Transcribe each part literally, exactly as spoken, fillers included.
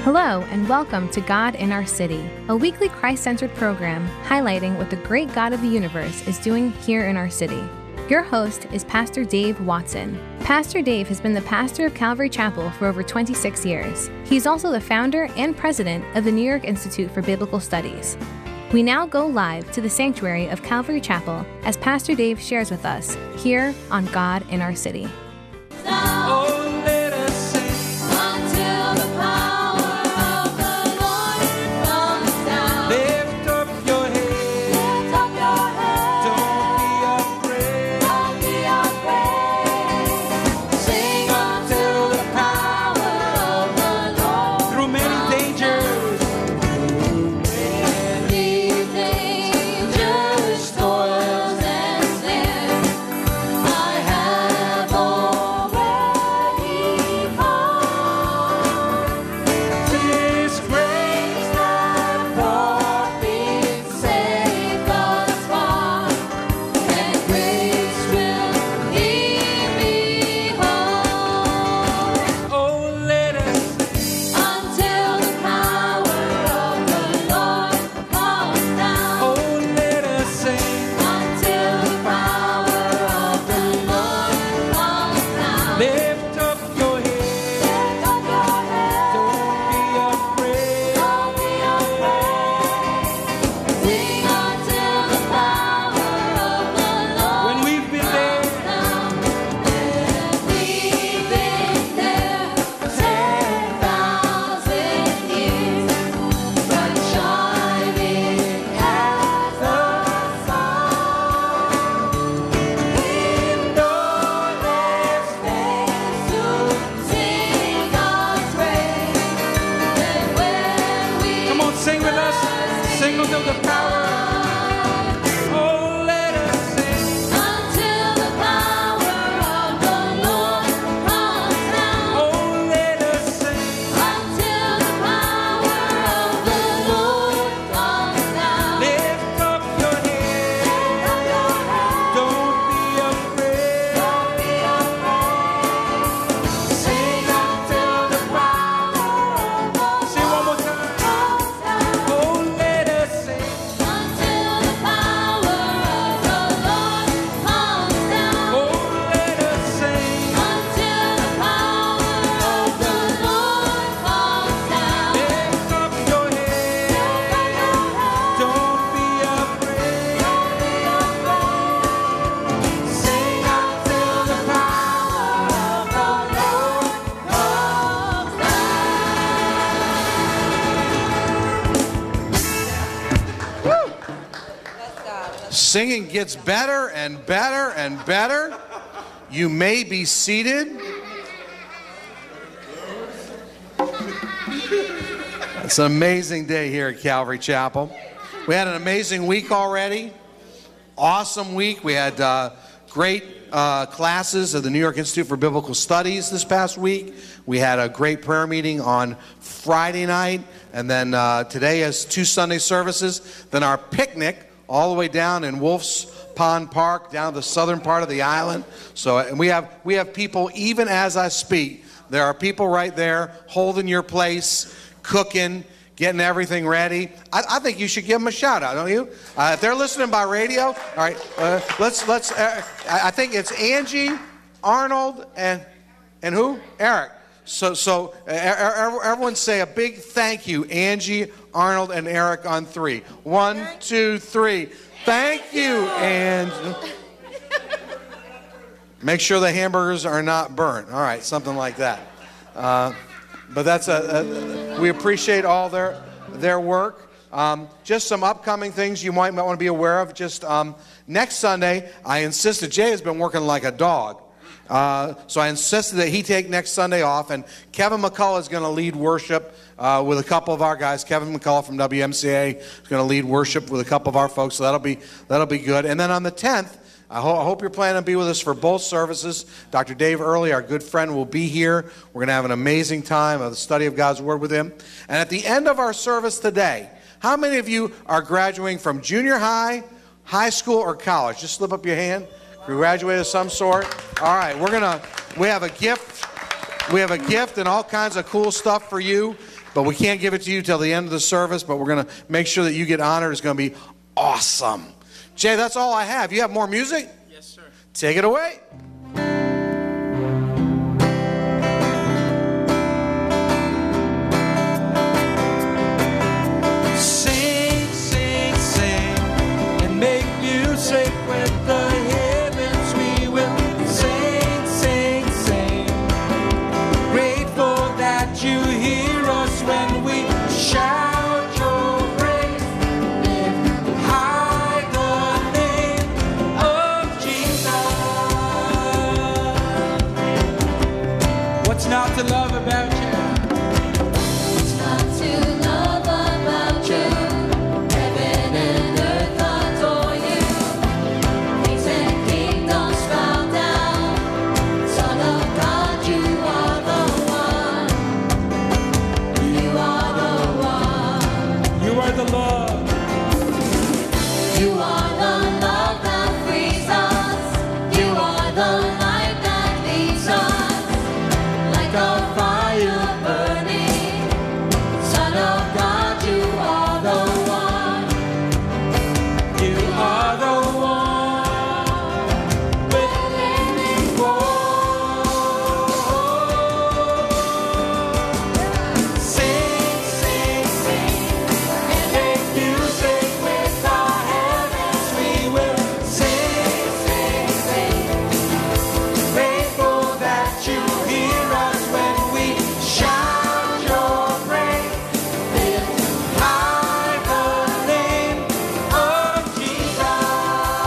Hello and welcome to God in Our City, a weekly Christ-centered program highlighting what the great God of the universe is doing here in our city. Your host is Pastor Dave Watson. Pastor Dave has been the pastor of Calvary Chapel for over twenty-six years. He's also the founder and president of the New York Institute for Biblical Studies. We now go live to the sanctuary of Calvary Chapel as Pastor Dave shares with us here on God in Our City. Singing gets better and better and better. You may be seated. It's an amazing day here at Calvary Chapel. We had an amazing week already. Awesome week. We had uh, great uh, classes of the New York Institute for Biblical Studies this past week. We had a great prayer meeting on Friday night. And then uh, today is two Sunday services. Then our picnic all the way down in Wolf's Pond Park, down the southern part of the island. So and we have we have people, even as I speak, there are people right there holding your place, cooking, getting everything ready. I, I think you should give them a shout out, don't you? Uh, if they're listening by radio, all right, uh, let's, let's, uh, I think it's Angie, Arnold, and, and who? Eric. So, so uh, everyone say a big thank you, Angie, Arnold, and Eric on three. One, two, three. Thank you, and make sure the hamburgers are not burnt. All right, something like that. Uh, but that's a, a we appreciate all their their work. Um, just some upcoming things you might, might want to be aware of. Just um, next Sunday, I insisted. Jay has been working like a dog. Uh, so I insisted that he take next Sunday off, and Kevin McCullough is going to lead worship uh, with a couple of our guys. Kevin McCullough from W M C A is going to lead worship with a couple of our folks, so that'll be that'll be good. And then on the tenth, I, ho- I hope you're planning to be with us for both services. Doctor Dave Early, our good friend, will be here. We're going to have an amazing time of the study of God's Word with him. And at the end of our service today, how many of you are graduating from junior high, high school, or college? Just slip up your hand. Graduated of some sort. All right, we're gonna. We have a gift. We have a gift and all kinds of cool stuff for you. but we can't give it to you till the end of the service, but we're going to make sure that you get honored. It's going to be awesome. Jay, that's all I have. You have more music? Yes, sir. Take it away. Sing, sing, sing, and make music with the heavens. We will sing, sing, sing. Grateful that you hear us when we shout your praise. Lift high the name of Jesus. What's not to love about you? What's not to love about you? Heaven and earth adore you. Kings and kingdoms bow down. Son of God, you are the one. You are the one. You are the love. You are the love that frees us. You are the light that leads us. Like a fire burning. Son of God, you are the one. You are the one. We're living Sing, sing, sing, and make music with our heavens. We will sing, sing, sing. Grateful that you hear us when we shout your praise. Lift high the name of Jesus.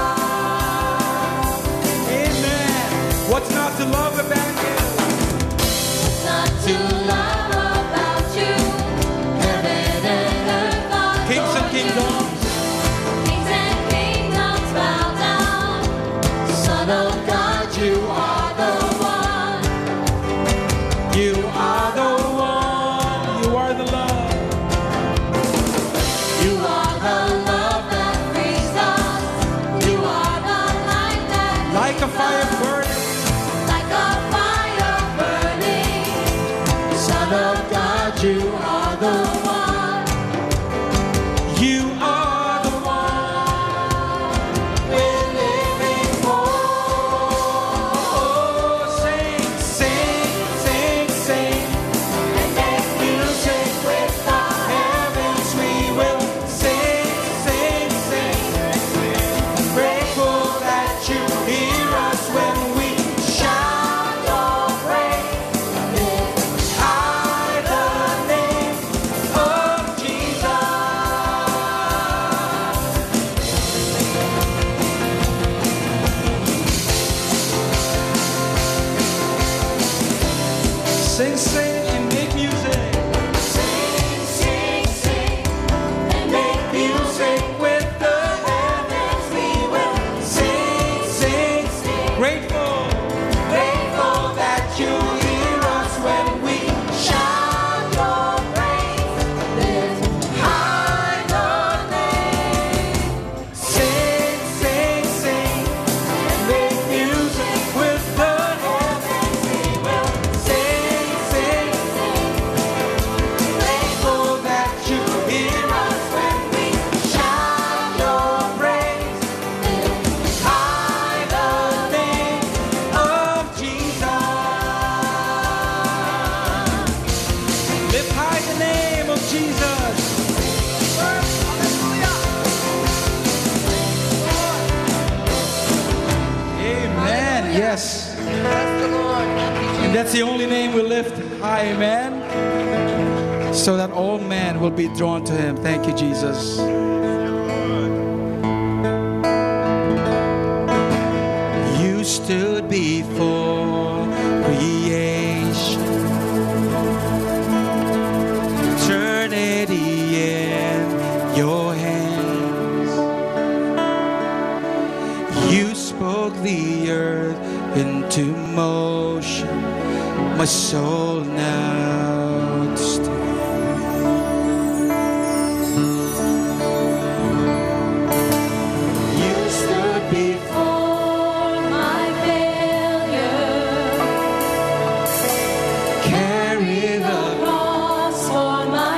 Amen. What's not to love about you? not to love about you. Heaven and earth adore Kings and you. kingdoms. Kings and kingdoms bow down. Son of God, you are the one. You are the one. You are the love. You are the love that frees us. You are the light that Like a leads fire us. burning. Like a fire burning. Son of God, you are the one. You are the one we're living for. Sing, sing, sing, sing, and make music with the heavens. We will sing, sing, sing. Grateful that you hear us when we shout your praise. Lift high the name of Jesus. Sing, sing, and make music. Sing, sing, sing, and Make music with the heavens. We will sing, sing, sing. Grateful, grateful that you hear us when we shout your praise. Lift high the name. Sing, sing, sing, and make music with the heavens. We will sing, sing, sing. Grateful that you hear us when we shout your praise. Lift high the name of Jesus. Lift high the name of Jesus. Amen. Yes. And that's the only name we lift high. Amen. So that all men will be drawn to him. Thank you, Jesus. You stood before creation, eternity in your hands. You spoke the earth into motion, my soul now to stand. You stood before my failure, carry the cross for my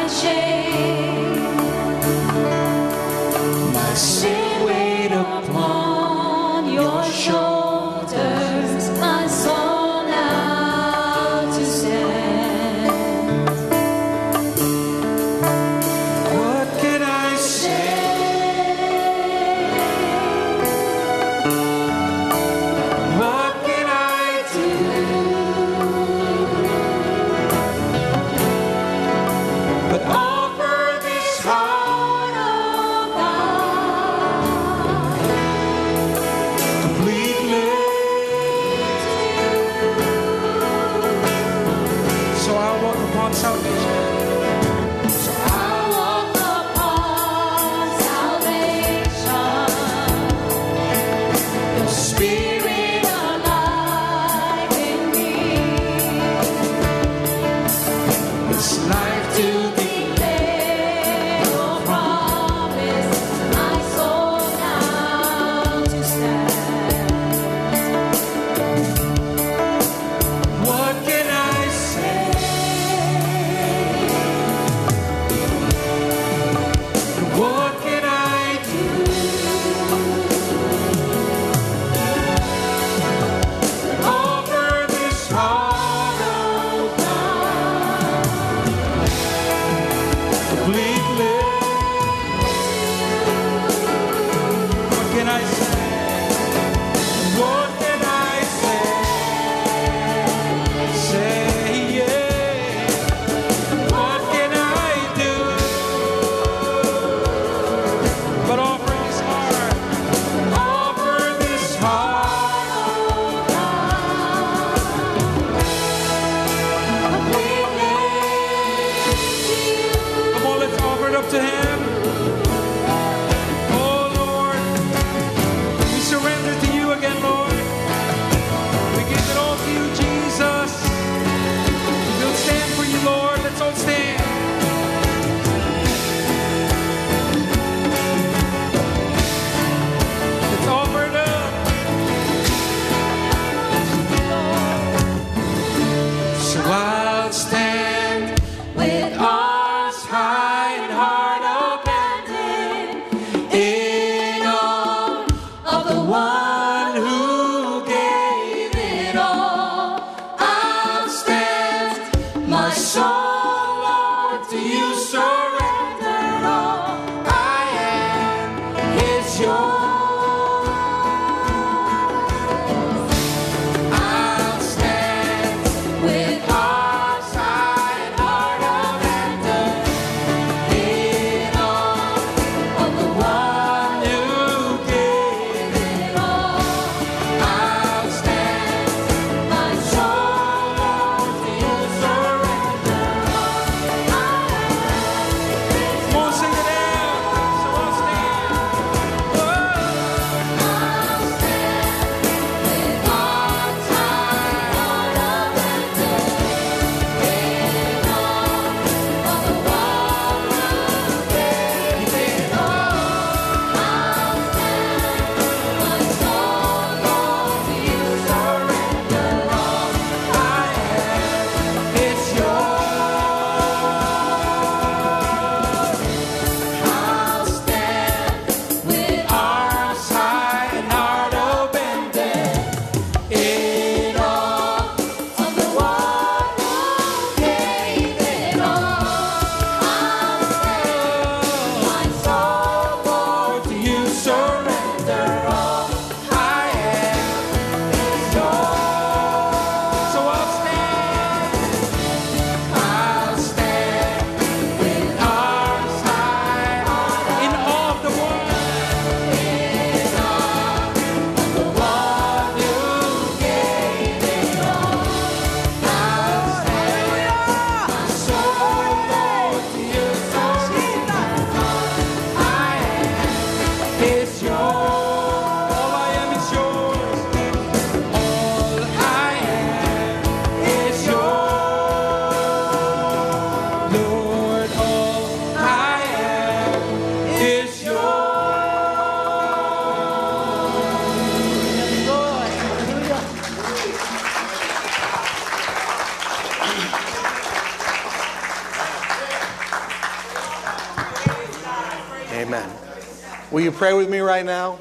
Will you pray with me right now?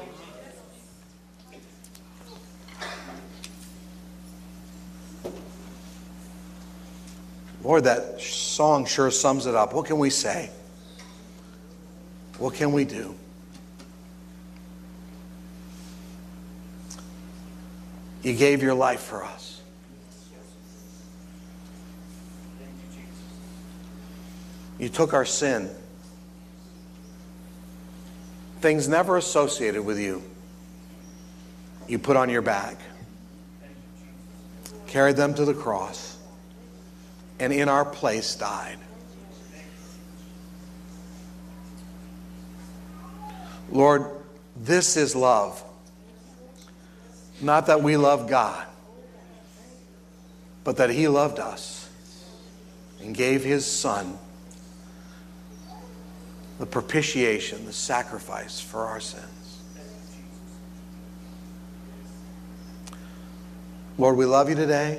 Lord, that song sure sums it up. What can we say? What can we do? You gave your life for us. You took our sin. Things never associated with you. You put on your back. Carried them to the cross. And in our place died. Lord, this is love. Not that we love God, but that He loved us and gave His Son the propitiation, the sacrifice for our sins. Lord, we love you today.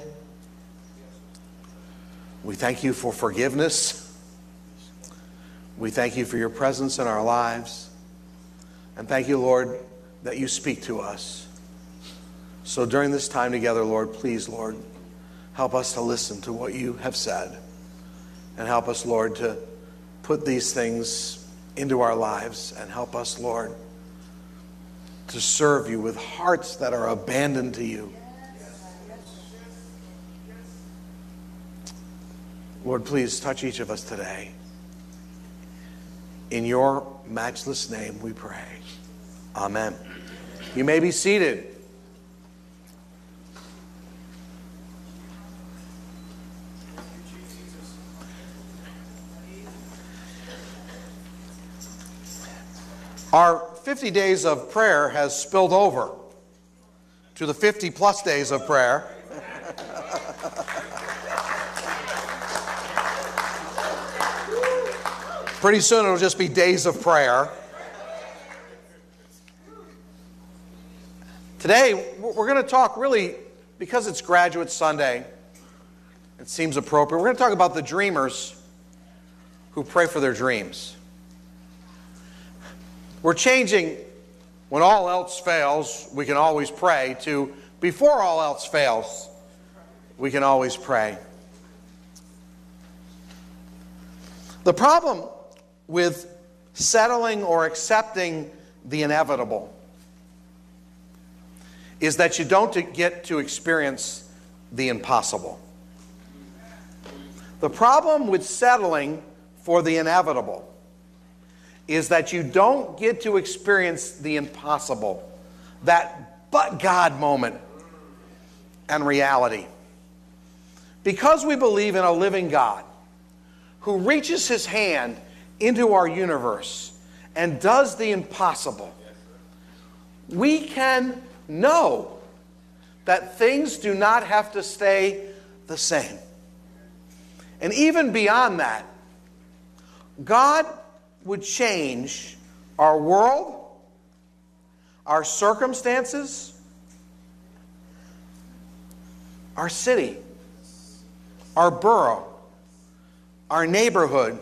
We thank you for forgiveness. We thank you for your presence in our lives. And thank you, Lord, that you speak to us. So during this time together, Lord, please, Lord, help us to listen to what you have said. And help us, Lord, to put these things into our lives. And help us, Lord, to serve you with hearts that are abandoned to you. Lord, please touch each of us today. In your matchless name we pray. Amen. You may be seated. Our fifty days of prayer has spilled over to the fifty plus days of prayer. Pretty soon it'll just be days of prayer. Today, we're going to talk really, because it's Graduate Sunday, it seems appropriate. We're going to talk about the dreamers who pray for their dreams. We're changing, when all else fails, we can always pray, to before all else fails, we can always pray. The problem with settling or accepting the inevitable is that you don't get to experience the impossible. The problem with settling for the inevitable is that you don't get to experience the impossible, that but God moment and reality. Because we believe in a living God who reaches his hand into our universe and does the impossible, we can know that things do not have to stay the same. And even beyond that, God would change our world, our circumstances, our city, our borough, our neighborhood,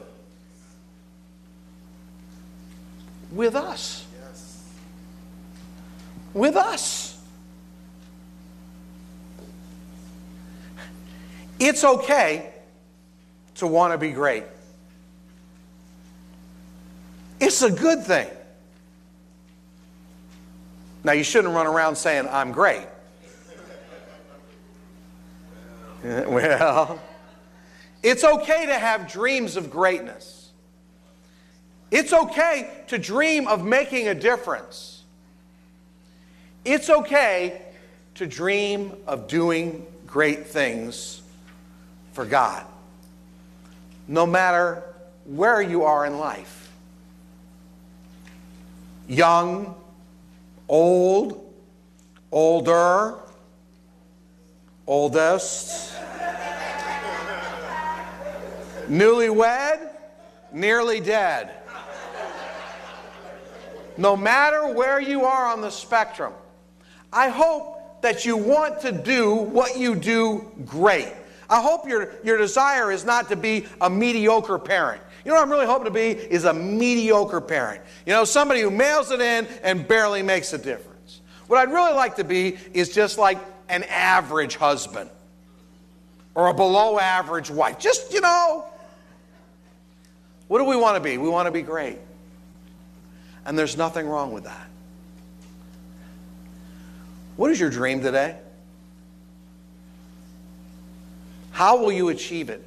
with us. With us. It's okay to want to be great. It's a good thing. Now, you shouldn't run around saying, I'm great. Well, it's okay to have dreams of greatness. It's okay to dream of making a difference. It's okay to dream of doing great things for God, no matter where you are in life. Young, old, older, oldest, newlywed, nearly dead. No matter where you are on the spectrum, I hope that you want to do what you do great. I hope your, your desire is not to be a mediocre parent. You know what I'm really hoping to be is a mediocre parent. You know, somebody who mails it in and barely makes a difference. What I'd really like to be is just like an average husband or a below average wife. Just, you know, what do we want to be? We want to be great. And there's nothing wrong with that. What is your dream today? How will you achieve it?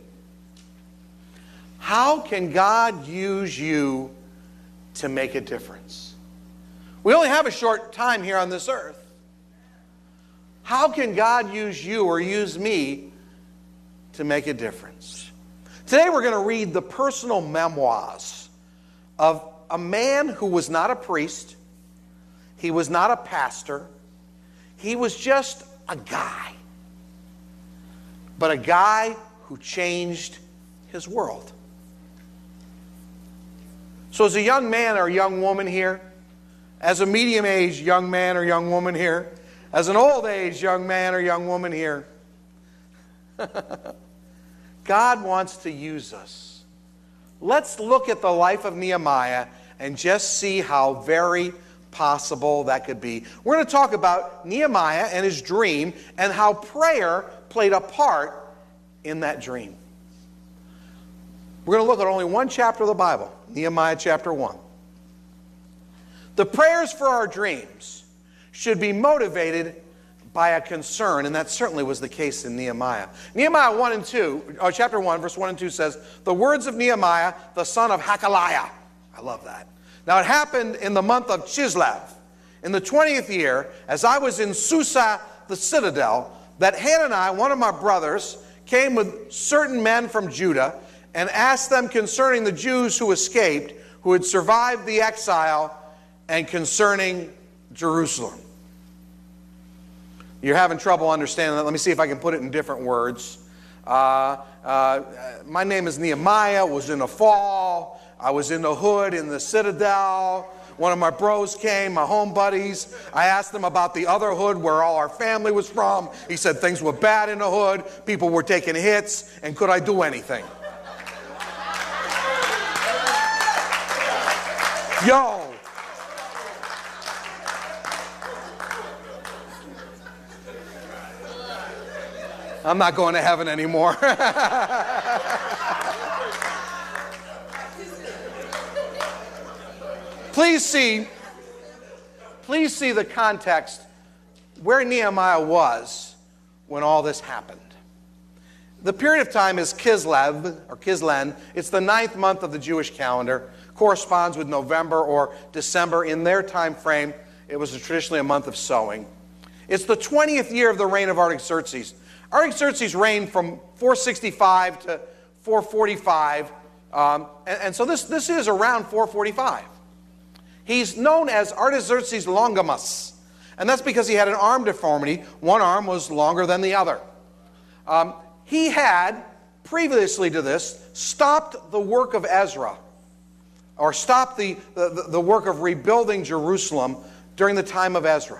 How can God use you to make a difference? We only have a short time here on this earth. How can God use you or use me to make a difference? Today we're going to read the personal memoirs of a man who was not a priest. He was not a pastor. He was just a guy. But a guy who changed his world. So as a young man or young woman here, as a medium-aged young man or young woman here, as an old-aged young man or young woman here, God wants to use us. Let's look at the life of Nehemiah and just see how very possible that could be. We're going to talk about Nehemiah and his dream and how prayer played a part in that dream. We're going to look at only one chapter of the Bible, Nehemiah chapter one. The prayers for our dreams should be motivated by a concern, and that certainly was the case in Nehemiah. Nehemiah one and two, or chapter one, verse one and two says, the words of Nehemiah, the son of Hakaliah. I love that. Now it happened in the month of Chislev, in the twentieth year, as I was in Susa, the citadel, that Hanani, one of my brothers, came with certain men from Judah and asked them concerning the Jews who escaped, who had survived the exile, and concerning Jerusalem. You're having trouble understanding that. Let me see if I can put it in different words. Uh, uh, my name is Nehemiah. I was in the fall. I was in the hood in the citadel. One of my bros came, my home buddies. I asked them about the other hood where all our family was from. He said things were bad in the hood. People were taking hits. And could I do anything? Yo. I'm not going to heaven anymore. Please see, please see the context where Nehemiah was when all this happened. The period of time is Kislev, or Kislev. It's the ninth month of the Jewish calendar. Corresponds with November or December. In their time frame, it was traditionally a month of sowing. It's the twentieth year of the reign of Artaxerxes. Artaxerxes reigned from four sixty-five to four forty-five, um, and, and so this, this is around four forty-five. He's known as Artaxerxes Longimus, and that's because he had an arm deformity. One arm was longer than the other. Um, he had, previously to this, stopped the work of Ezra, or stopped the, the, the work of rebuilding Jerusalem during the time of Ezra.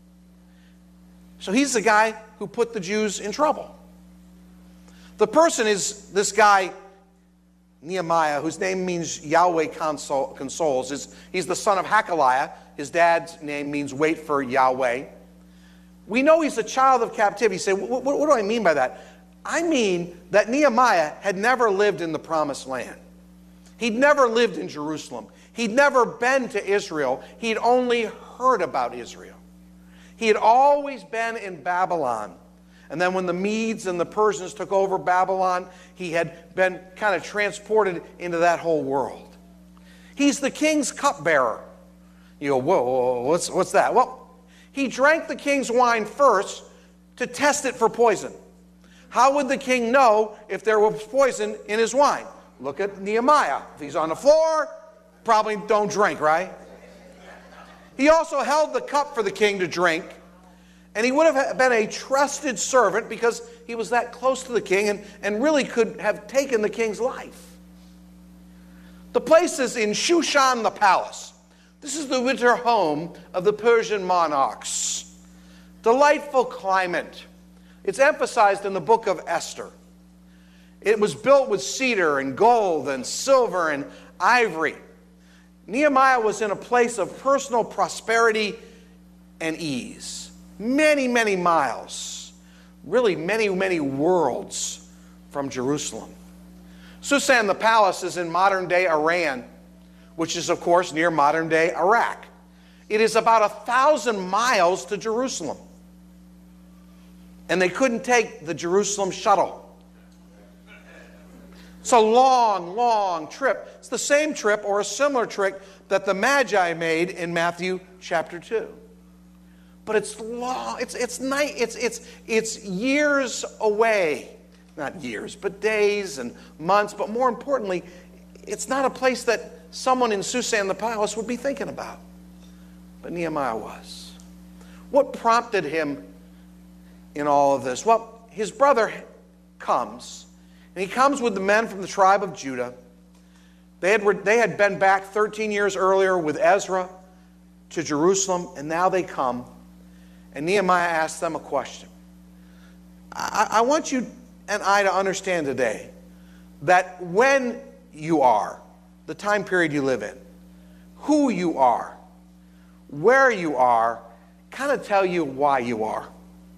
So he's the guy who put the Jews in trouble. The person is this guy, Nehemiah, whose name means Yahweh console, consoles. He's, he's the son of Hakaliah. His dad's name means wait for Yahweh. We know he's a child of captivity. You say, what, what, what do I mean by that? I mean that Nehemiah had never lived in the promised land. He'd never lived in Jerusalem. He'd never been to Israel. He'd only heard about Israel. He had always been in Babylon. And then when the Medes and the Persians took over Babylon, he had been kind of transported into that whole world. He's the king's cupbearer. You go, whoa, whoa, whoa, what's, what's that? Well, he drank the king's wine first to test it for poison. How would the king know if there was poison in his wine? Look at Nehemiah. If he's on the floor, probably don't drink, right? He also held the cup for the king to drink, and he would have been a trusted servant because he was that close to the king and, and really could have taken the king's life. The place is in Shushan the palace. This is the winter home of the Persian monarchs. Delightful climate. It's emphasized in the book of Esther. It was built with cedar and gold and silver and ivory. Nehemiah was in a place of personal prosperity and ease. Many, many miles, really many, many worlds from Jerusalem. Susan, the palace, is in modern-day Iran, which is, of course, near modern-day Iraq. It is about a thousand miles to Jerusalem. And they couldn't take the Jerusalem shuttle. It's a long, long trip. It's the same trip or a similar trip that the Magi made in Matthew chapter two. But it's long, it's it's night, it's it's it's years away. Not years, but days and months, but more importantly, it's not a place that someone in Susan the palace would be thinking about. But Nehemiah was. What prompted him in all of this? Well, his brother comes, and he comes with the men from the tribe of Judah. They had, they had been back thirteen years earlier with Ezra to Jerusalem, and now they come, and Nehemiah asks them a question. I, I want you and I to understand today that when you are, the time period you live in, who you are, where you are, kind of tell you why you are.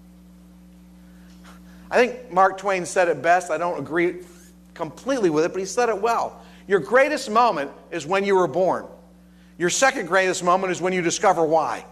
I think Mark Twain said it best. I don't agree completely with it, but he said it well. Your greatest moment is when you were born. Your second greatest moment is when you discover why.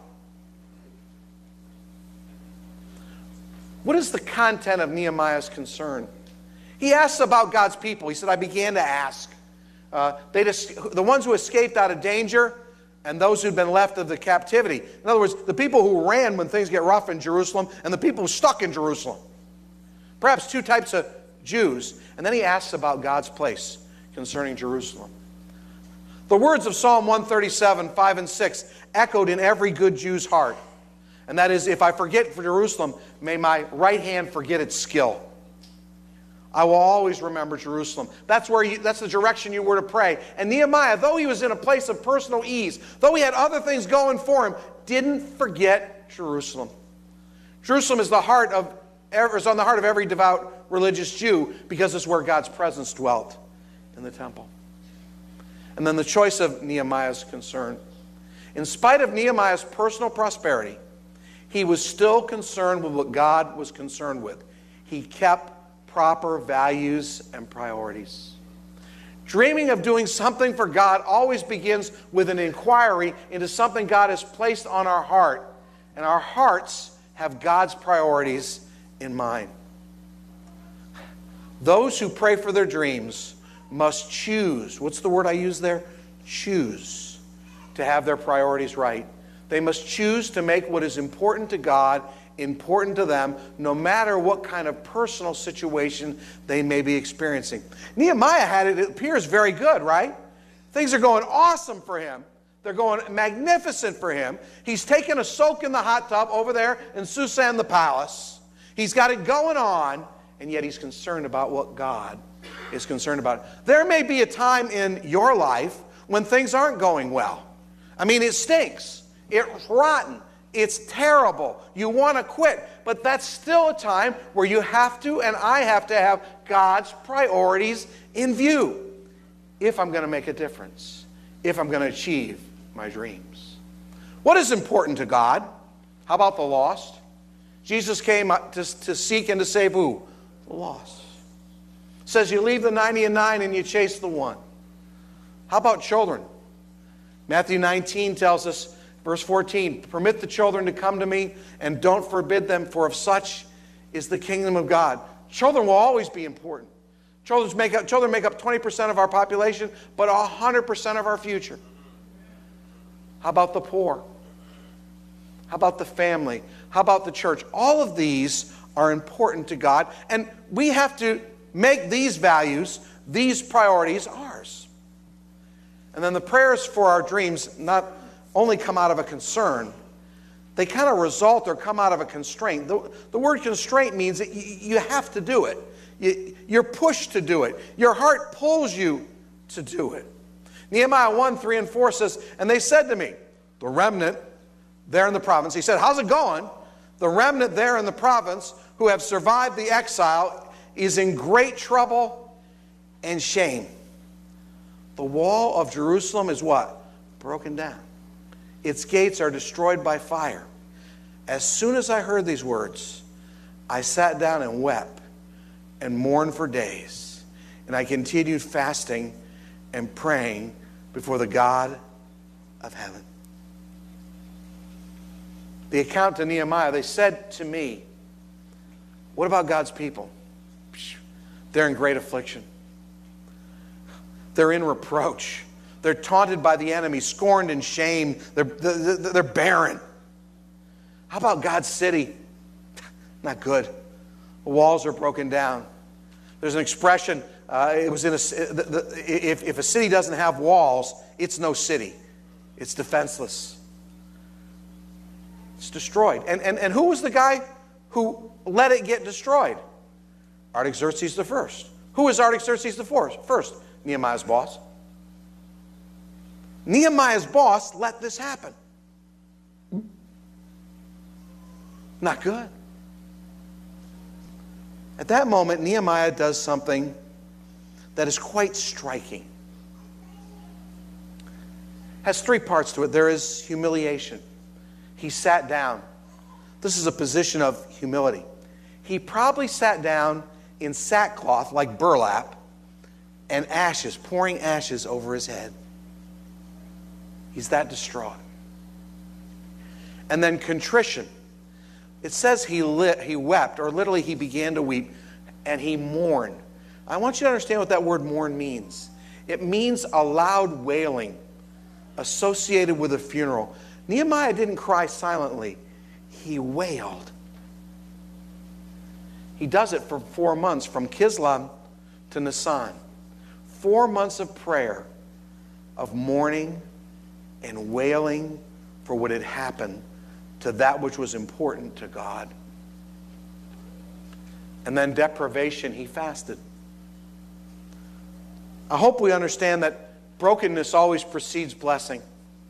What is the content of Nehemiah's concern? He asks about God's people. He said, I began to ask. Uh, they just, the ones who escaped out of danger and those who'd been left of the captivity. In other words, the people who ran when things get rough in Jerusalem and the people who stuck in Jerusalem. Perhaps two types of Jews. And then he asks about God's place concerning Jerusalem. The words of Psalm one thirty-seven, five and six echoed in every good Jew's heart. And that is, if I forget for Jerusalem, may my right hand forget its skill. I will always remember Jerusalem. That's where you, that's the direction you were to pray. And Nehemiah, though he was in a place of personal ease, though he had other things going for him, didn't forget Jerusalem. Jerusalem is the heart of is on the heart of every devout religious Jew because it's where God's presence dwelt, in the temple. And then the choice of Nehemiah's concern. In spite of Nehemiah's personal prosperity, he was still concerned with what God was concerned with. He kept proper values and priorities. Dreaming of doing something for God always begins with an inquiry into something God has placed on our heart. And our hearts have God's priorities in mind. Those who pray for their dreams must choose. What's the word I use there? Choose to have their priorities right. They must choose to make what is important to God important to them, no matter what kind of personal situation they may be experiencing. Nehemiah had it, it appears very good, right? Things are going awesome for him. They're going magnificent for him. He's taken a soak in the hot tub over there in Susan the palace. He's got it going on, and yet he's concerned about what God is concerned about. There may be a time in your life when things aren't going well. I mean, it stinks. It's rotten. It's terrible. You want to quit. But that's still a time where you have to, and I have to have God's priorities in view if I'm going to make a difference, if I'm going to achieve my dreams. What is important to God? How about the lost? Jesus came to, to seek and to save who? The lost. It says you leave the ninety and nine and you chase the one. How about children? Matthew nineteen tells us, verse fourteen, permit the children to come to me and don't forbid them, for of such is the kingdom of God. Children will always be important. Children make up, children make up twenty percent of our population, but one hundred percent of our future. How about the poor? How about the family? How about the church? All of these are important to God, and we have to make these values, these priorities ours. And then the prayers for our dreams not only come out of a concern, they kind of result or come out of a constraint. The, the word constraint means that you, you have to do it. You, you're pushed to do it. Your heart pulls you to do it. Nehemiah one, three, and four says, and they said to me, the remnant there in the province, he said, how's it going? The remnant there in the province who have survived the exile is in great trouble and shame. The wall of Jerusalem is what? Broken down. Its gates are destroyed by fire. As soon as I heard these words, I sat down and wept and mourned for days. And I continued fasting and praying before the God of heaven. The account to Nehemiah, they said to me, what about God's people? They're in great affliction. They're in reproach. They're taunted by the enemy, scorned and shamed. They're, they're, they're barren. How about God's city? Not good. The walls are broken down. There's an expression, uh, it was in a, the, the, if, if a city doesn't have walls, it's no city. It's defenseless. It's destroyed. And, and, and who was the guy who let it get destroyed? Artaxerxes the First. Who was Artaxerxes the First? Nehemiah's boss. Nehemiah's boss let this happen. Not good. At that moment, Nehemiah does something that is quite striking. Has three parts to it. There is humiliation. He sat down. This is a position of humility. He probably sat down in sackcloth like burlap and ashes, pouring ashes over his head. He's that distraught. And then contrition. It says he lit, he wept, or literally he began to weep, and he mourned. I want you to understand what that word mourn means. It means a loud wailing associated with a funeral. Nehemiah didn't cry silently. He wailed. He does it for four months, from Kislev to Nisan. Four months of prayer, of mourning and wailing for what had happened to that which was important to God. And then deprivation, he fasted. I hope we understand that brokenness always precedes blessing.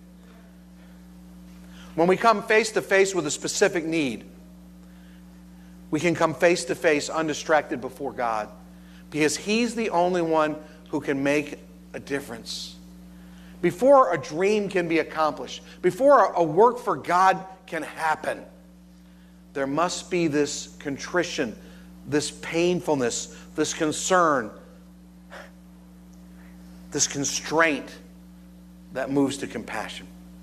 When we come face to face with a specific need, we can come face to face undistracted before God, because He's the only one who can make a difference. Before a dream can be accomplished, before a work for God can happen, there must be this contrition, this painfulness, this concern, this constraint that moves to compassion.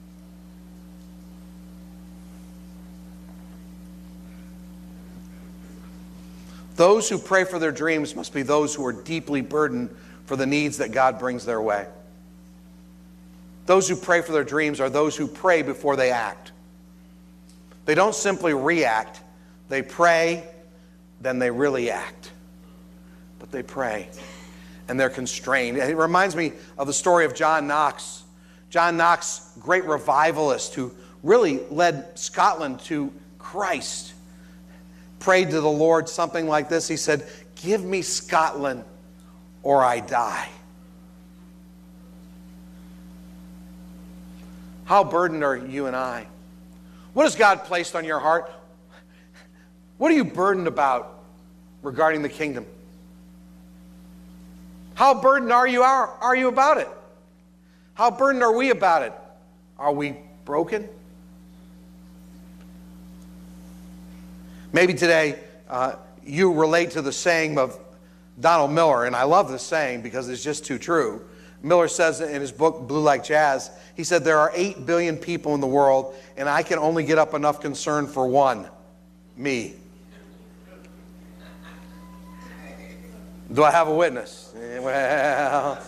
Those who pray for their dreams must be those who are deeply burdened for the needs that God brings their way. Those who pray for their dreams are those who pray before they act. They don't simply react. They pray, then they really act. But they pray, and they're constrained. It reminds me of the story of John Knox. John Knox, great revivalist who really led Scotland to Christ, prayed to the Lord something like this. He said, "Give me Scotland or I die." How burdened are you and I? What has God placed on your heart? What are you burdened about regarding the kingdom? How burdened are you, are, are you about it? How burdened are we about it? Are we broken? Maybe today uh, you relate to the saying of Donald Miller, and I love this saying because it's just too true. Miller says in his book, Blue Like Jazz, he said, "There are eight billion people in the world, and I can only get up enough concern for one, me." Do I have a witness? Well,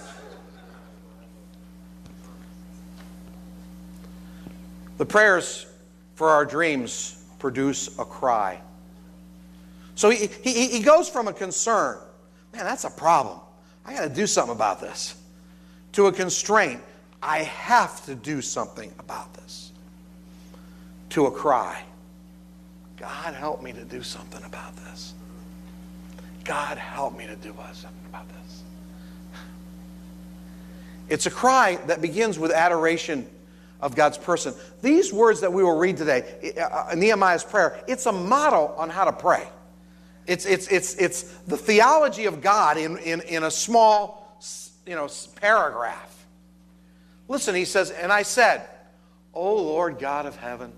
the prayers for our dreams produce a cry. So he, he, he goes from a concern, man, that's a problem, I got to do something about this, to a constraint, I have to do something about this, to a cry, God help me to do something about this. God help me to do something about this. It's a cry that begins with adoration of God's person. These words that we will read today, uh, Nehemiah's prayer, it's a model on how to pray. It's, it's, it's, it's the theology of God in, in, in a small, you know, paragraph. Listen, he says, and I said, O Lord God of heaven,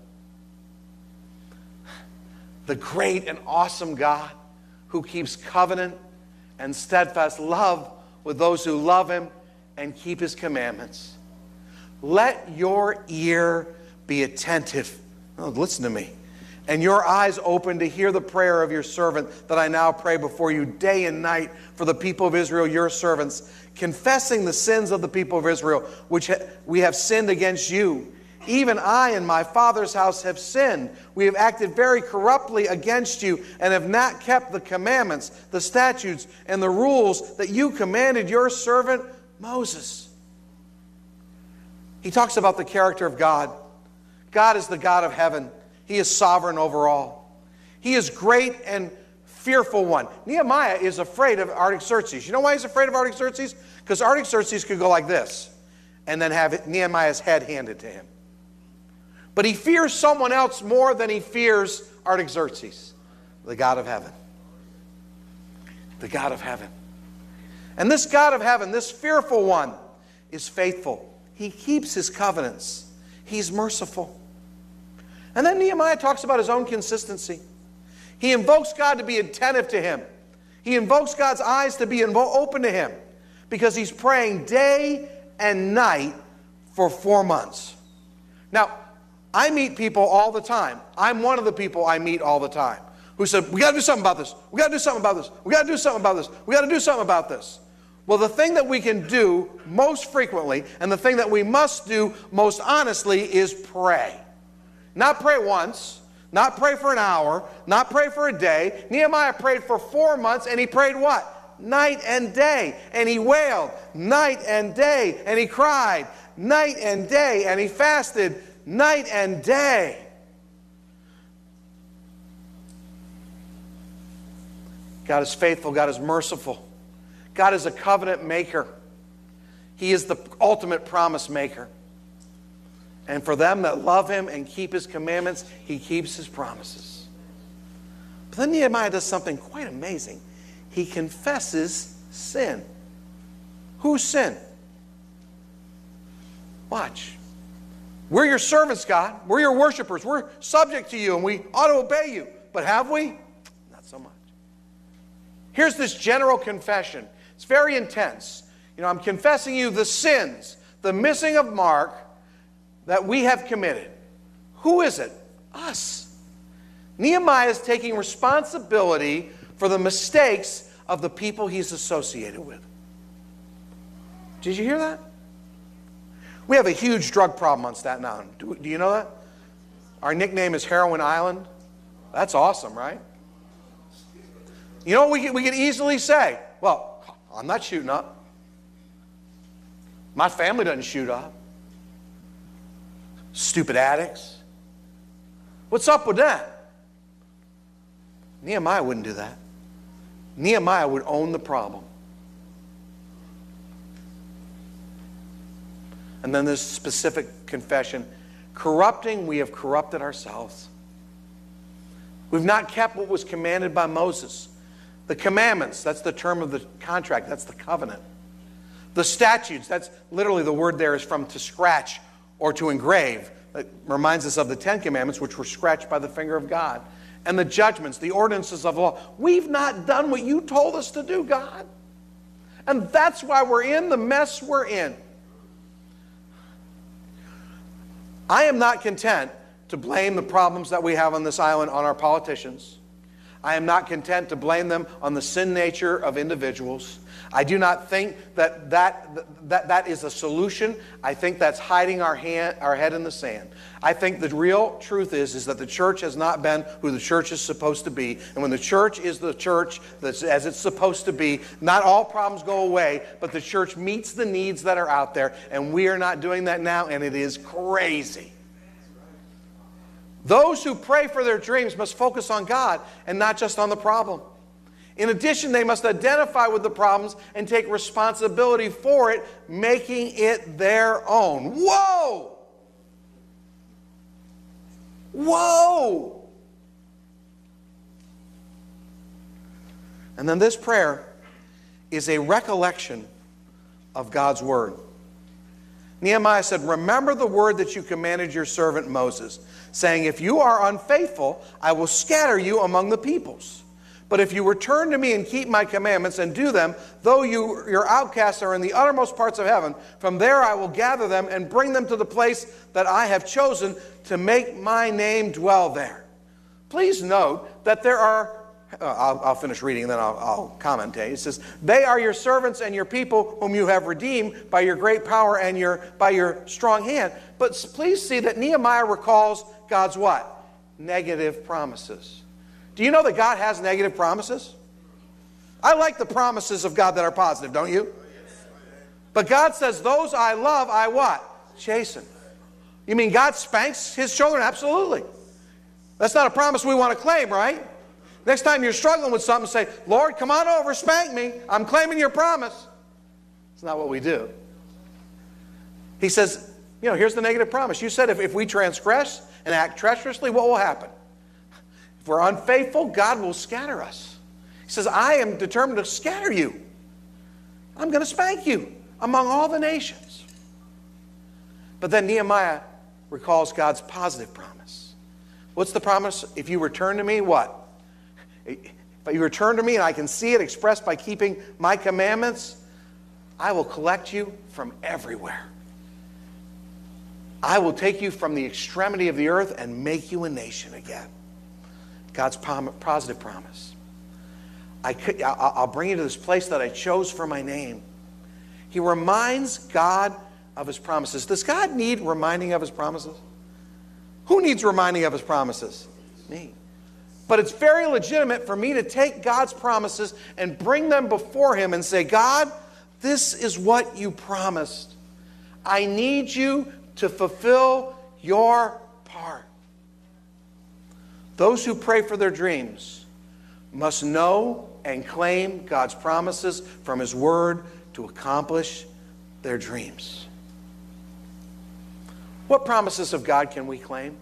the great and awesome God who keeps covenant and steadfast love with those who love him and keep his commandments. Let your ear be attentive. Oh, listen to me. And your eyes open to hear the prayer of your servant that I now pray before you day and night for the people of Israel, your servants, confessing the sins of the people of Israel, which we have sinned against you. Even I and my father's house have sinned. We have acted very corruptly against you and have not kept the commandments, the statutes, and the rules that you commanded your servant Moses. He talks about the character of God. God is the God of heaven. He is sovereign over all. He is great and fearful one. Nehemiah is afraid of Artaxerxes. You know why he's afraid of Artaxerxes? Because Artaxerxes could go like this and then have Nehemiah's head handed to him. But he fears someone else more than he fears Artaxerxes, the God of heaven. The God of heaven. And this God of heaven, this fearful one, is faithful. He keeps his covenants. He's merciful. And then Nehemiah talks about his own consistency. He invokes God to be attentive to him. He invokes God's eyes to be invo- open to him because he's praying day and night for four months. Now, I meet people all the time. I'm one of the people I meet all the time who said, we got to do something about this. We got to do something about this. We got to do something about this. We got to do something about this. Well, the thing that we can do most frequently and the thing that we must do most honestly is pray. Not pray once, not pray for an hour, not pray for a day. Nehemiah prayed for four months and he prayed what? Night and day. And he wailed night and day. And he cried night and day. And he fasted night and day. God is faithful. God is merciful. God is a covenant maker. He is the ultimate promise maker. And for them that love him and keep his commandments, he keeps his promises. But then Nehemiah does something quite amazing. He confesses sin. Whose sin? Watch. We're your servants, God. We're your worshipers. We're subject to you and we ought to obey you. But have we? Not so much. Here's this general confession. It's very intense. You know, I'm confessing you the sins, the missing of mark that we have committed. Who is it? Us. Nehemiah is taking responsibility for the mistakes of the people he's associated with. Did you hear that? We have a huge drug problem on Staten Island. Do, do you know that? Our nickname is Heroin Island. That's awesome, right? You know what we could, we could easily say? Well, I'm not shooting up. My family doesn't shoot up. Stupid addicts. What's up with that? Nehemiah wouldn't do that. Nehemiah would own the problem. And then this specific confession. Corrupting, we have corrupted ourselves. We've not kept what was commanded by Moses. The commandments, that's the term of the contract. That's the covenant. The statutes, that's literally the word there is from to scratch or to engrave. It reminds us of the Ten Commandments, which were scratched by the finger of God. And the judgments, the ordinances of law. We've not done what you told us to do, God. And that's why we're in the mess we're in. I am not content to blame the problems that we have on this island on our politicians. I am not content to blame them on the sin nature of individuals. I do not think that that, that, that is a solution. I think that's hiding our, hand, our head in the sand. I think the real truth is, is that the church has not been who the church is supposed to be. And when the church is the church that's as it's supposed to be, not all problems go away, but the church meets the needs that are out there. And we are not doing that now, and it is crazy. Those who pray for their dreams must focus on God and not just on the problem. In addition, they must identify with the problems and take responsibility for it, making it their own. Whoa! Whoa! And then this prayer is a recollection of God's word. Nehemiah said, remember the word that you commanded your servant Moses, saying, if you are unfaithful, I will scatter you among the peoples. But if you return to me and keep my commandments and do them, though you, your outcasts are in the uttermost parts of heaven, from there I will gather them and bring them to the place that I have chosen to make my name dwell there. Please note that there are, uh, I'll, I'll finish reading and then I'll, I'll commentate. It says, they are your servants and your people whom you have redeemed by your great power and your by your strong hand. But please see that Nehemiah recalls God's what? Negative promises. Do you know that God has negative promises? I like the promises of God that are positive, don't you? But God says, those I love, I what? Chasten. You mean God spanks his children? Absolutely. That's not a promise we want to claim, right? Next time you're struggling with something, say, Lord, come on over, spank me. I'm claiming your promise. It's not what we do. He says, you know, here's the negative promise. You said if, if we transgress and act treacherously, what will happen? If we're unfaithful, God will scatter us. He says, I am determined to scatter you. I'm going to spank you among all the nations. But then Nehemiah recalls God's positive promise. What's the promise? If you return to me, what? If you return to me and I can see it expressed by keeping my commandments, I will collect you from everywhere. I will take you from the extremity of the earth and make you a nation again. God's positive promise. I could, I'll bring you to this place that I chose for my name. He reminds God of his promises. Does God need reminding of his promises? Who needs reminding of his promises? Me. But it's very legitimate for me to take God's promises and bring them before him and say, God, this is what you promised. I need you to fulfill your part. Those who pray for their dreams must know and claim God's promises from his word to accomplish their dreams. What promises of God can we claim?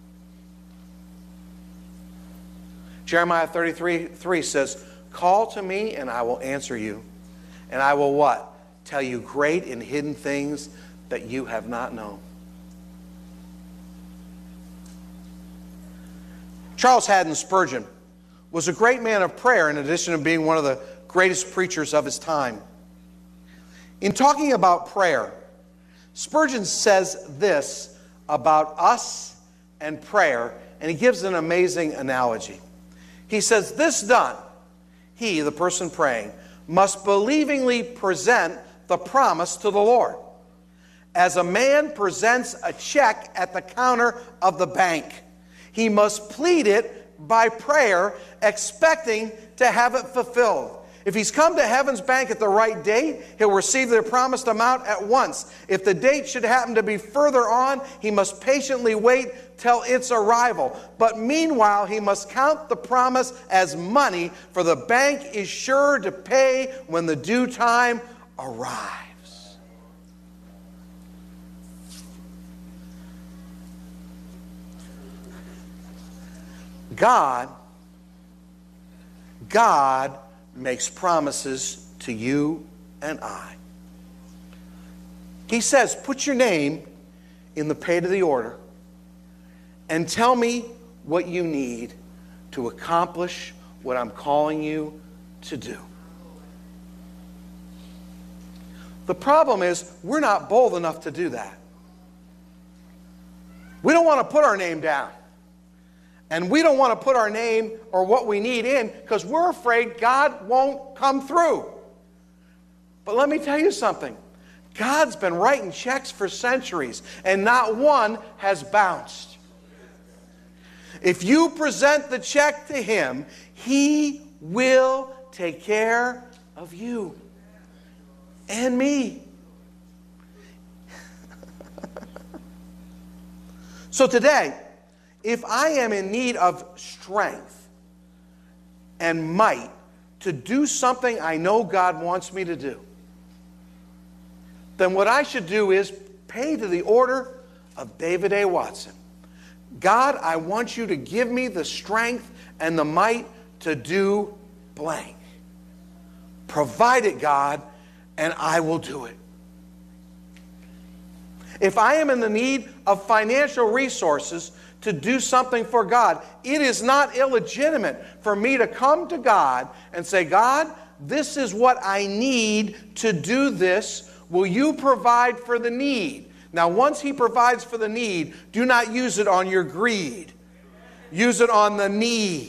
Jeremiah thirty-three three says, call to me and I will answer you. And I will what? Tell you great and hidden things that you have not known. Charles Haddon Spurgeon was a great man of prayer in addition to being one of the greatest preachers of his time. In talking about prayer, Spurgeon says this about us and prayer, and he gives an amazing analogy. He says, this done, he, the person praying, must believingly present the promise to the Lord, as a man presents a check at the counter of the bank. He must plead it by prayer, expecting to have it fulfilled. If he's come to heaven's bank at the right date, he'll receive the promised amount at once. If the date should happen to be further on, he must patiently wait till its arrival. But meanwhile, he must count the promise as money, for the bank is sure to pay when the due time arrives. God, God makes promises to you and I. He says, put your name in the page of the order and tell me what you need to accomplish what I'm calling you to do. The problem is we're not bold enough to do that. We don't want to put our name down. And we don't want to put our name or what we need in because we're afraid God won't come through. But let me tell you something. God's been writing checks for centuries, and not one has bounced. If you present the check to him, he will take care of you and me. So today, if I am in need of strength and might to do something I know God wants me to do, then what I should do is pay to the order of David A. Watson. God, I want you to give me the strength and the might to do blank. Provide it, God, and I will do it. If I am in the need of financial resources to do something for God, it is not illegitimate for me to come to God and say, God, this is what I need to do this. Will you provide for the need? Now, once He provides for the need, do not use it on your greed. Use it on the need.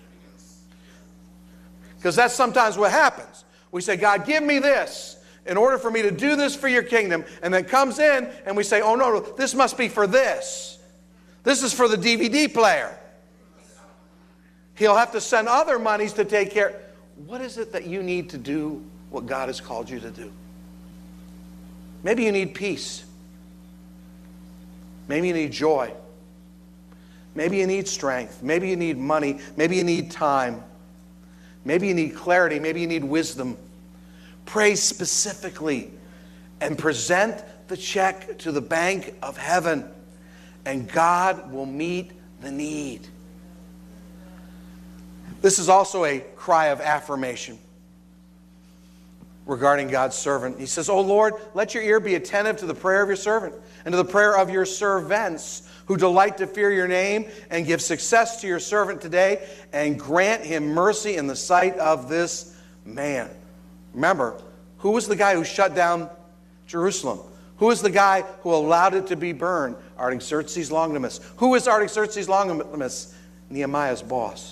Because that's sometimes what happens. We say, God, give me this in order for me to do this for your kingdom. And then comes in and we say, oh, no, no, this must be for this. This is for the D V D player. He'll have to send other monies to take care. What is it that you need to do what God has called you to do? Maybe you need peace. Maybe you need joy. Maybe you need strength. Maybe you need money. Maybe you need time. Maybe you need clarity. Maybe you need wisdom. Pray specifically and present the check to the bank of heaven, and God will meet the need. This is also a cry of affirmation regarding God's servant. He says, "O Lord, let your ear be attentive to the prayer of your servant and to the prayer of your servants who delight to fear your name, and give success to your servant today, and grant him mercy in the sight of this man." Remember, who was the guy who shut down Jerusalem? Who was the guy who allowed it to be burned? Artaxerxes Longimanus. Who was Artaxerxes Longimanus? Nehemiah's boss.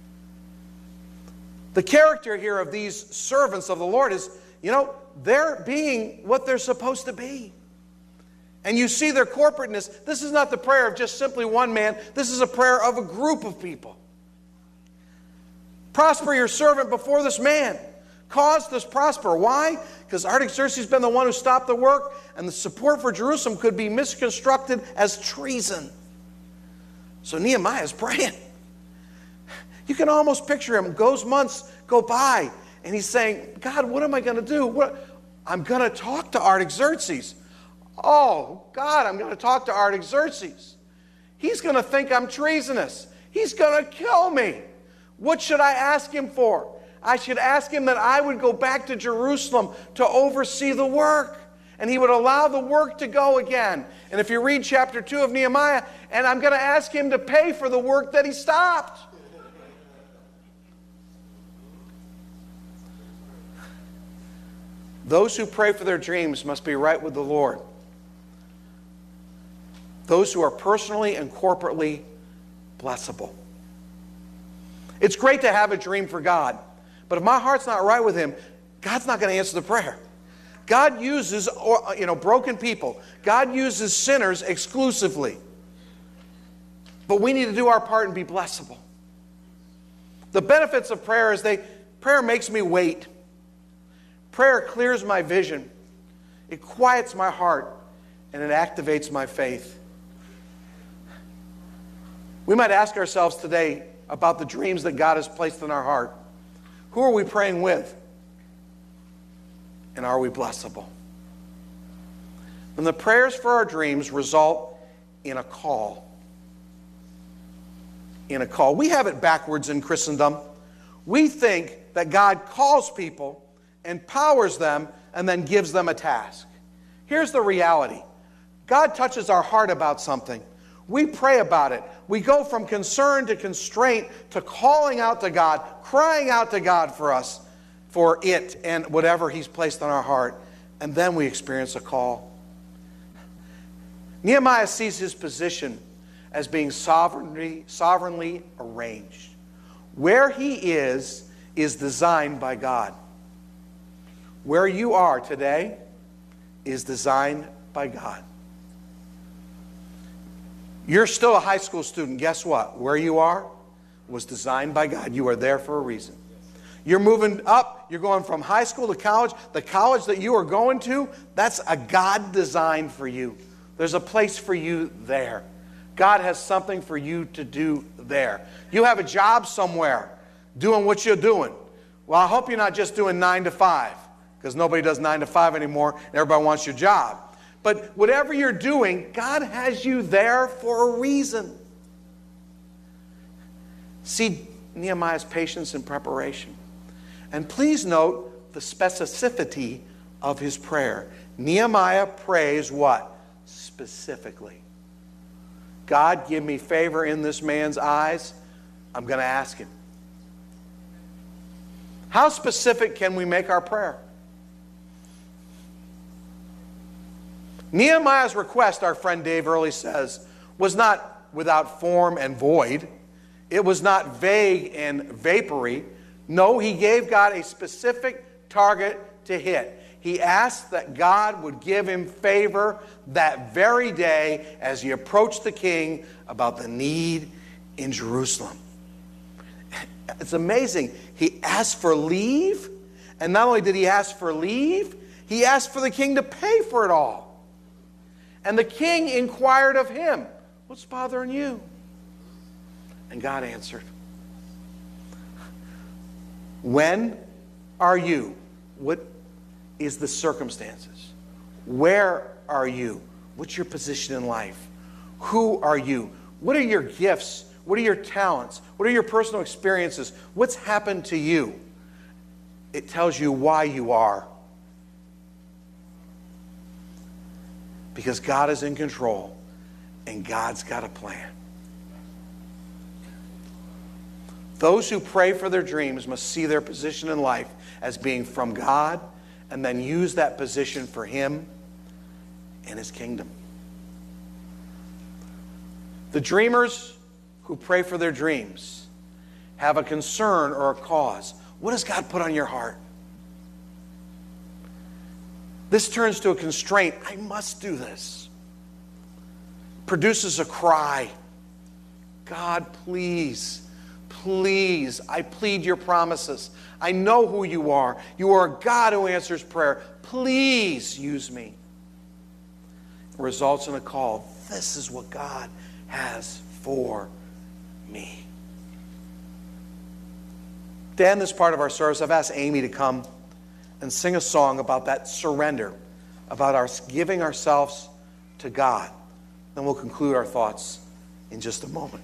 The character here of these servants of the Lord is, you know, they're being what they're supposed to be. And you see their corporateness. This is not the prayer of just simply one man. This is a prayer of a group of people. Prosper your servant before this man. Cause this prosper. Why? Because Artaxerxes has been the one who stopped the work, and the support for Jerusalem could be misconstructed as treason. So Nehemiah is praying. You can almost picture him. Goes months go by, and he's saying, God, what am I going to do? What? I'm going to talk to Artaxerxes. Oh, God, I'm going to talk to Artaxerxes. He's going to think I'm treasonous. He's going to kill me. What should I ask him for? I should ask him that I would go back to Jerusalem to oversee the work. And he would allow the work to go again. And if you read chapter two of Nehemiah, and I'm going to ask him to pay for the work that he stopped. Those who pray for their dreams must be right with the Lord. Those who are personally and corporately blessable. It's great to have a dream for God, but if my heart's not right with Him, God's not going to answer the prayer. God uses, you know, broken people. God uses sinners exclusively. But we need to do our part and be blessable. The benefits of prayer is they, prayer makes me wait. Prayer clears my vision. It quiets my heart, and it activates my faith. We might ask ourselves today about the dreams that God has placed in our heart. Who are we praying with? And are we blessable? And the prayers for our dreams result in a call. In a call. We have it backwards in Christendom. We think that God calls people, empowers them, and then gives them a task. Here's the reality. God touches our heart about something. We pray about it. We go from concern to constraint to calling out to God, crying out to God for us, for it and whatever He's placed on our heart. And then we experience a call. Nehemiah sees his position as being sovereignly, sovereignly arranged. Where he is, is designed by God. Where you are today is designed by God. You're still a high school student. Guess what? Where you are was designed by God. You are there for a reason. You're moving up. You're going from high school to college. The college that you are going to, that's a God design for you. There's a place for you there. God has something for you to do there. You have a job somewhere doing what you're doing. Well, I hope you're not just doing nine to five, because nobody does nine to five anymore, and everybody wants your job. But whatever you're doing, God has you there for a reason. See Nehemiah's patience and preparation. And please note the specificity of his prayer. Nehemiah prays what? Specifically. God, give me favor in this man's eyes. I'm going to ask him. How specific can we make our prayer? Nehemiah's request, our friend Dave Early says, was not without form and void. It was not vague and vapory. No, he gave God a specific target to hit. He asked that God would give him favor that very day as he approached the king about the need in Jerusalem. It's amazing. He asked for leave, and not only did he ask for leave, he asked for the king to pay for it all. And the king inquired of him, what's bothering you? And God answered, when are you? What is the circumstances? Where are you? What's your position in life? Who are you? What are your gifts? What are your talents? What are your personal experiences? What's happened to you? It tells you why you are. Because God is in control and God's got a plan. Those who pray for their dreams must see their position in life as being from God and then use that position for Him and His kingdom. The dreamers who pray for their dreams have a concern or a cause. What has God put on your heart? This turns to a constraint. I must do this. Produces a cry. God, please, please, I plead your promises. I know who you are. You are a God who answers prayer. Please use me. It results in a call. This is what God has for me. To end this part of our service, I've asked Amy to come and sing a song about that surrender, about our giving ourselves to God. Then we'll conclude our thoughts in just a moment.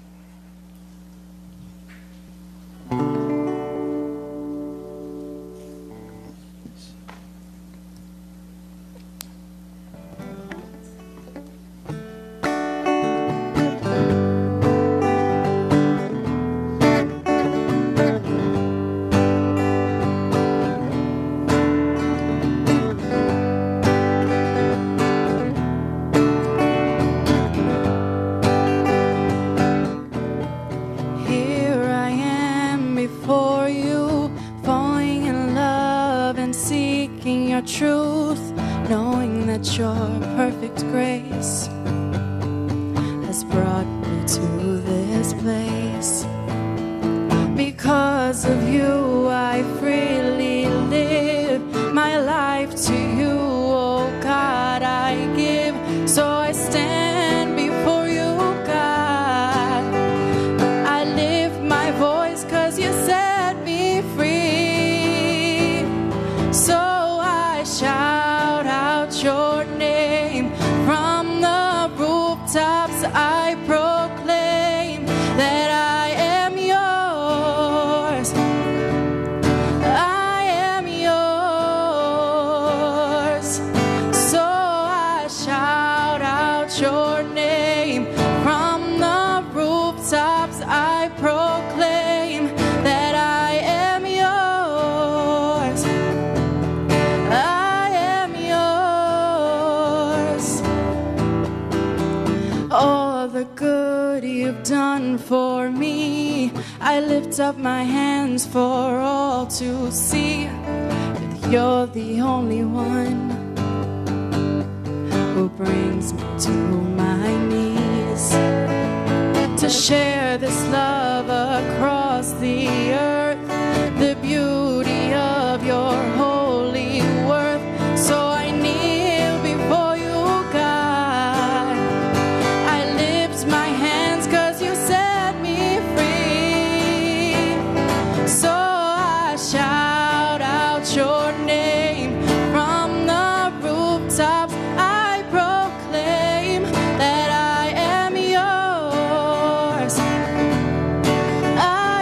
Up my hands for all to see that you're the only one who brings me to my knees to share this love across the earth, the beauty of your holy worth. So I kneel before you, God. I lift my hands 'cause you set me free. So I shout out your name from the rooftops. I proclaim that I am yours. I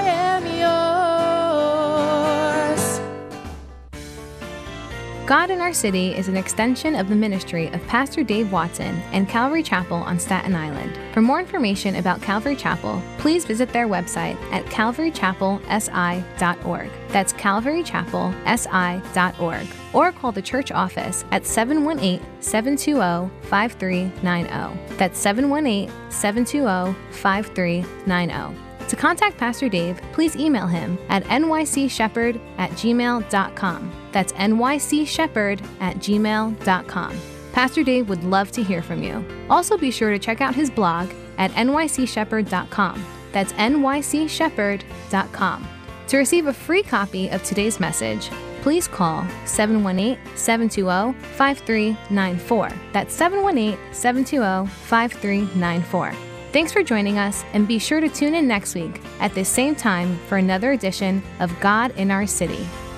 God in Our City is an extension of the ministry of Pastor Dave Watson and Calvary Chapel on Staten Island. For more information about Calvary Chapel, please visit their website at calvary chapel s i dot org. That's calvary chapel s i dot org. Or call the church office at seven one eight, seven two zero, five three nine zero. That's seven one eight, seven two zero, five three nine zero. To contact Pastor Dave, please email him at n y c shepherd at gmail dot com. That's n y c shepherd at gmail dot com. Pastor Dave would love to hear from you. Also be sure to check out his blog at n y c shepherd dot com. That's n y c shepherd dot com. To receive a free copy of today's message, please call seven one eight, seven two zero, five three nine four. That's seven one eight, seven two zero, five three nine four. Thanks for joining us, and be sure to tune in next week at this same time for another edition of God in Our City.